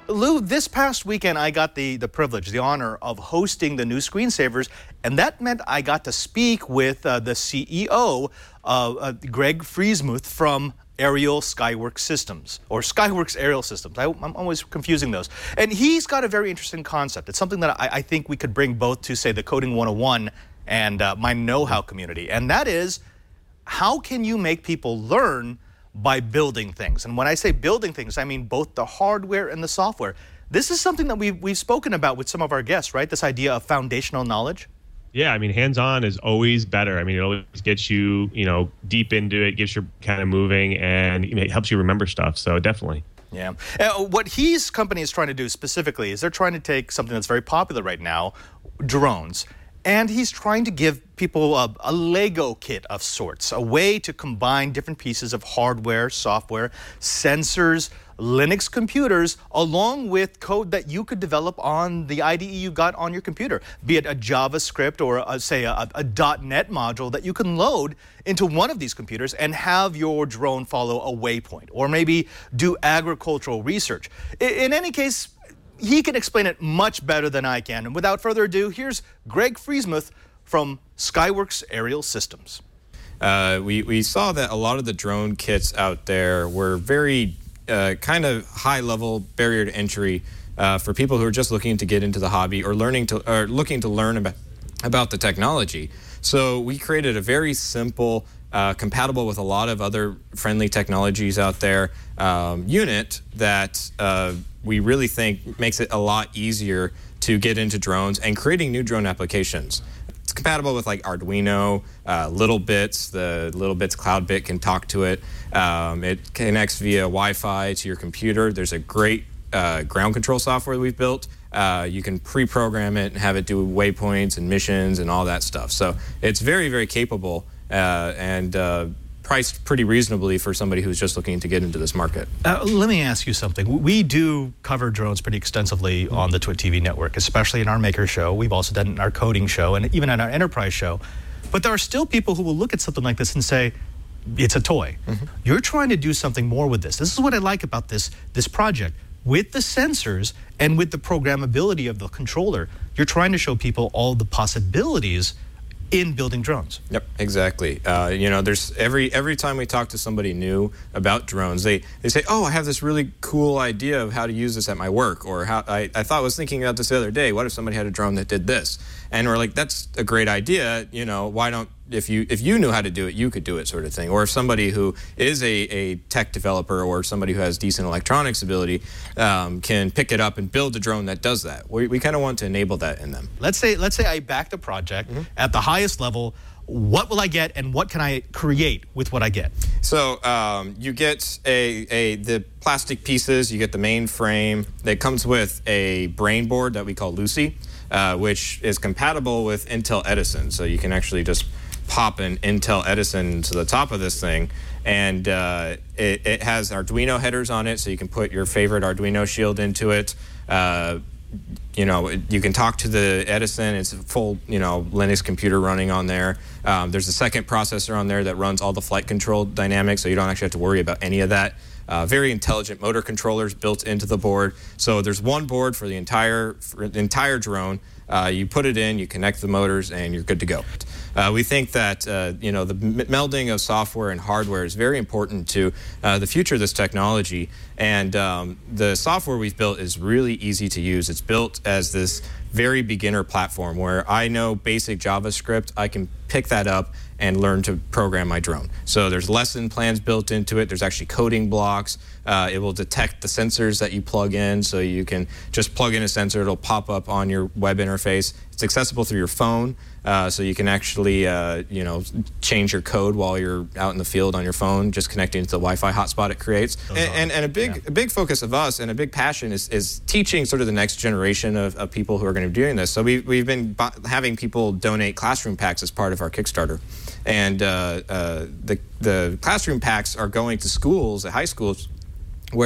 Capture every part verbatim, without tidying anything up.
Lou, this past weekend, I got the, the privilege, the honor of hosting the new Screensavers, and that meant I got to speak with uh, the C E O, uh, uh, Greg Friesmuth from Aerial Skyworks Systems, or Skyworks Aerial Systems. I, I'm always confusing those. And he's got a very interesting concept. It's something that I, I think we could bring both to, say, the Coding one oh one and uh, my know-how community, and that is, how can you make people learn by building things? And when I say building things, I mean both the hardware and the software. This is something that we've, we've spoken about with some of our guests, right? This idea of foundational knowledge. Yeah, I mean, hands-on is always better. I mean, it always gets you, you know, deep into it, gets you kind of moving, and it helps you remember stuff. So definitely. Yeah. Uh, what his company is trying to do specifically is they're trying to take something that's very popular right now, drones, and he's trying to give people a, a Lego kit of sorts, a way to combine different pieces of hardware, software, sensors, Linux computers, along with code that you could develop on the I D E you got on your computer, be it a JavaScript or, a, say, a, a .NET module that you can load into one of these computers and have your drone follow a waypoint, or maybe do agricultural research. In, in any case, he can explain it much better than I can. And without further ado, here's Greg Friesmuth from Skyworks Aerial Systems. Uh, we, we saw that a lot of the drone kits out there were very uh, kind of high-level barrier to entry uh, for people who are just looking to get into the hobby or learning to or looking to learn about about the technology. So we created a very simple, uh, compatible with a lot of other friendly technologies out there, um, unit that uh, we really think makes it a lot easier to get into drones and creating new drone applications. It's compatible with like Arduino, uh, LittleBits. The LittleBits CloudBit can talk to it. Um, it connects via Wi-Fi to your computer. There's a great uh, ground control software we've built. Uh, you can pre-program it and have it do waypoints and missions and all that stuff. So it's very, very capable uh, and uh, priced pretty reasonably for somebody who's just looking to get into this market. Uh, let me ask you something. We do cover drones pretty extensively mm-hmm. on the Twit T V network, especially in our Maker show. We've also done it in our coding show and even in our enterprise show. But there are still people who will look at something like this and say, it's a toy. Mm-hmm. You're trying to do something more with this. This is what I like about this, this project. With the sensors and with the programmability of the controller, you're trying to show people all the possibilities in building drones. Yep, exactly. Uh, you know, there's every every time we talk to somebody new about drones, they, they say, oh, I have this really cool idea of how to use this at my work, or how I, I thought I was thinking about this the other day. What if somebody had a drone that did this? And we're like, that's a great idea. You know, why don't, if you if you knew how to do it, you could do it, sort of thing. Or if somebody who is a, a tech developer or somebody who has decent electronics ability um, can pick it up and build a drone that does that. We, we kind of want to enable that in them. Let's say let's say I back the project mm-hmm. at the highest level. What will I get, and what can I create with what I get? So um, you get a, a the plastic pieces. You get the main frame. That comes with a brain board that we call Lucy, uh, which is compatible with Intel Edison. So you can actually just pop an Intel Edison to the top of this thing, and uh, it, it has Arduino headers on it, so you can put your favorite Arduino shield into it. Uh, you know, you can talk to the Edison. It's a full, you know, Linux computer running on there. Um, there's a second processor on there that runs all the flight control dynamics, so you don't actually have to worry about any of that. Uh, very intelligent motor controllers built into the board. So there's one board for the entire for the entire drone. Uh, you put it in, you connect the motors, and you're good to go. Uh, we think that uh, you know the melding of software and hardware is very important to uh, the future of this technology. And um, the software we've built is really easy to use. It's built as this very beginner platform where I know basic JavaScript. I can pick that up and learn to program my drone. So there's lesson plans built into it. There's actually coding blocks. Uh, it will detect the sensors that you plug in, so you can just plug in a sensor. It'll pop up on your web interface. It's accessible through your phone, uh, so you can actually, uh, you know, change your code while you're out in the field on your phone, just connecting to the Wi-Fi hotspot it creates. And, and, and a big, yeah. a big focus of us and a big passion is, is teaching sort of the next generation of, of people who are going to be doing this. So we, we've been having people donate classroom packs as part of our Kickstarter. And uh, uh, the, the classroom packs are going to schools, high schools, where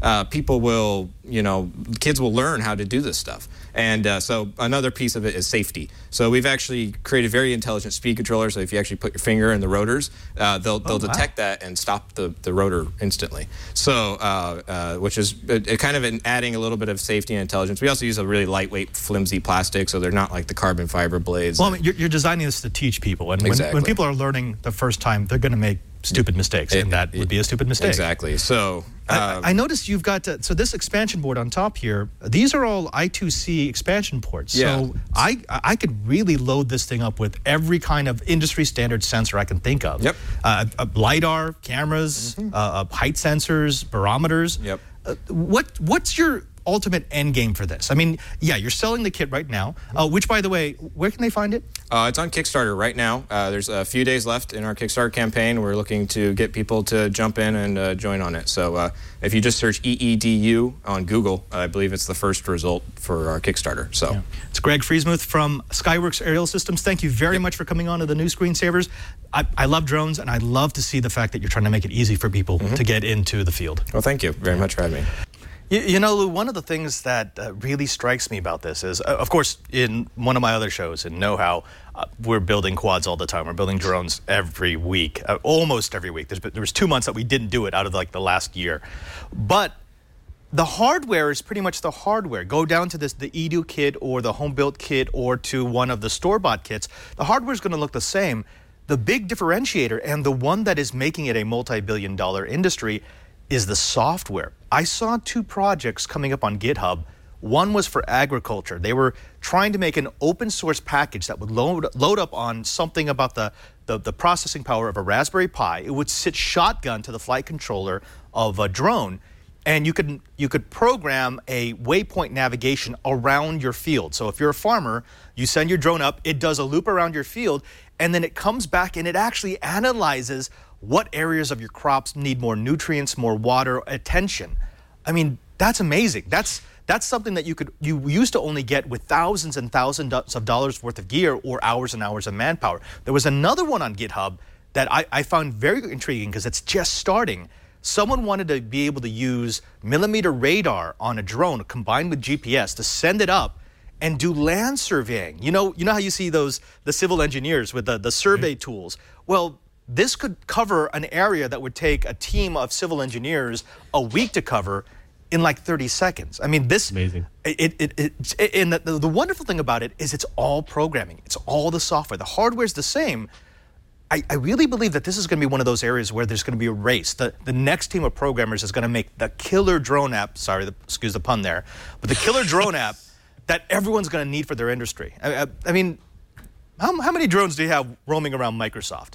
uh, people will, you know, kids will learn how to do this stuff. And uh, so another piece of it is safety. So we've actually created very intelligent speed controllers. So if you actually put your finger in the rotors, uh, they'll they'll oh, wow. detect that and stop the, the rotor instantly. So uh, uh, which is uh, kind of an adding a little bit of safety and intelligence. We also use a really lightweight, flimsy plastic, so they're not like the carbon fiber blades. Well, I mean, you're, you're designing this to teach people, and when, Exactly. when people are learning the first time, they're going to make stupid mistakes, It- and that it- would be a stupid mistake. Exactly. So I, um, I noticed you've got uh, so this expansion board on top here. These are all I two C expansion ports. Yeah. So I I could really load this thing up with every kind of industry standard sensor I can think of. Yep. Uh, uh, lidar, cameras, uh, uh, height sensors, barometers. Yep. Uh, what what's your ultimate end game for this? I mean, yeah, you're selling the kit right now. Uh, which, by the way, where can they find it? Uh, it's on Kickstarter right now. Uh, there's a few days left in our Kickstarter campaign. We're looking to get people to jump in and uh, join on it. So uh, if you just search E E D U on Google, I believe it's the first result for our Kickstarter. So Yeah. It's Greg Friesmuth from Skyworks Aerial Systems. Thank you very much for coming on to the new Screensavers. I, I love drones, and I love to see the fact that you're trying to make it easy for people to get into the field. well, thank you very much for having me. You, you know, Lou, one of the things that uh, really strikes me about this is, uh, of course, in one of my other shows, in Know How, uh, we're building quads all the time. We're building drones every week, uh, almost every week. There's, been- there was two months that we didn't do it out of like the last year. But the hardware is pretty much the hardware. Go down to this, the Edu kit or the home-built kit or to one of the store-bought kits. The hardware is going to look the same. The big differentiator, and the one that is making it a multi-billion dollar industry, is the software. I saw two projects coming up on GitHub. One was for agriculture. They were trying to make an open source package that would load, load up on something about the, the, the processing power of a Raspberry Pi. It would sit shotgun to the flight controller of a drone, and you could, you could program a waypoint navigation around your field. So if you're a farmer, you send your drone up, it does a loop around your field, and then it comes back and it actually analyzes what areas of your crops need more nutrients, more water, attention. I mean, that's amazing. That's that's something that you could you used to only get with thousands and thousands of dollars worth of gear or hours and hours of manpower. There was another one on GitHub that I, I found very intriguing because it's just starting. Someone wanted to be able to use millimeter radar on a drone combined with G P S to send it up and do land surveying. You know, you know how you see those the civil engineers with the, the survey tools. Well, this could cover an area that would take a team of civil engineers a week to cover in like thirty seconds. I mean, this Amazing. It it, it, it and the, the wonderful thing about it is it's all programming. It's all the software. The hardware's the same. I, I really believe that this is going to be one of those areas where there's going to be a race. The the next team of programmers is going to make the killer drone app. Sorry, the, excuse the pun there, but the killer drone app that everyone's going to need for their industry. I, I, I mean, how how many drones do you have roaming around Microsoft?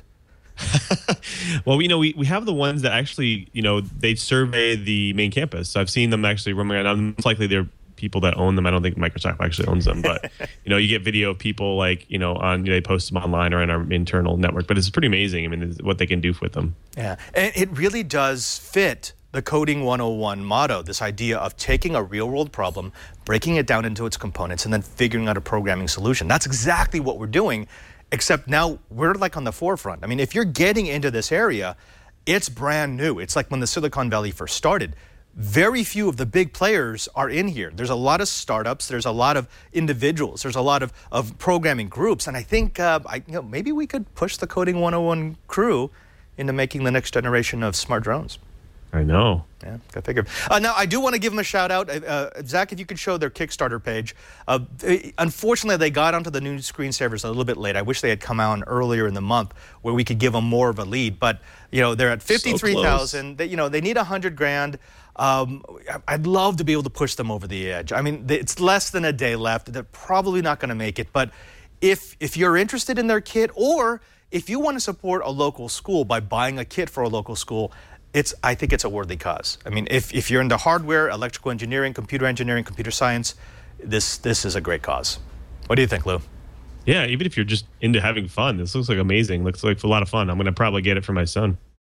Well, you know, we, we have the ones that actually, you know, they survey the main campus. So I've seen them actually roaming around. Most likely they're people that own them. I don't think Microsoft actually owns them, but you know, you get video of people like, you know, on, you know, they post them online or in our internal network, but it's pretty amazing. I mean, it's what they can do with them. Yeah, and it really does fit the Coding one oh one motto, this idea of taking a real world problem, breaking it down into its components, and then figuring out a programming solution. That's exactly what we're doing. Except now we're like on the forefront. I mean, if you're getting into this area, it's brand new. It's like when the Silicon Valley first started. Very few of the big players are in here. There's a lot of startups. There's a lot of individuals. There's a lot of, of programming groups. And I think uh, I, you know, maybe we could push the Coding one oh one crew into making the next generation of smart drones. I know. Yeah, I figured. Uh, now, I do want to give them a shout out. Uh, Zach, if you could show their Kickstarter page. Uh, unfortunately, they got onto the new Screensavers a little bit late. I wish they had come out earlier in the month where we could give them more of a lead. But, you know, they're at fifty-three thousand. So they, you know, they need one hundred grand. Um, I'd love to be able to push them over the edge. I mean, it's less than a day left. They're probably not going to make it. But if if you're interested in their kit, or if you want to support a local school by buying a kit for a local school, It's, I think it's a worthy cause. I mean, if, if you're into hardware, electrical engineering, computer engineering, computer science, this this is a great cause. What do you think, Lou? Yeah, even if you're just into having fun, this looks like amazing. Looks like a lot of fun. I'm going to probably get it for my son.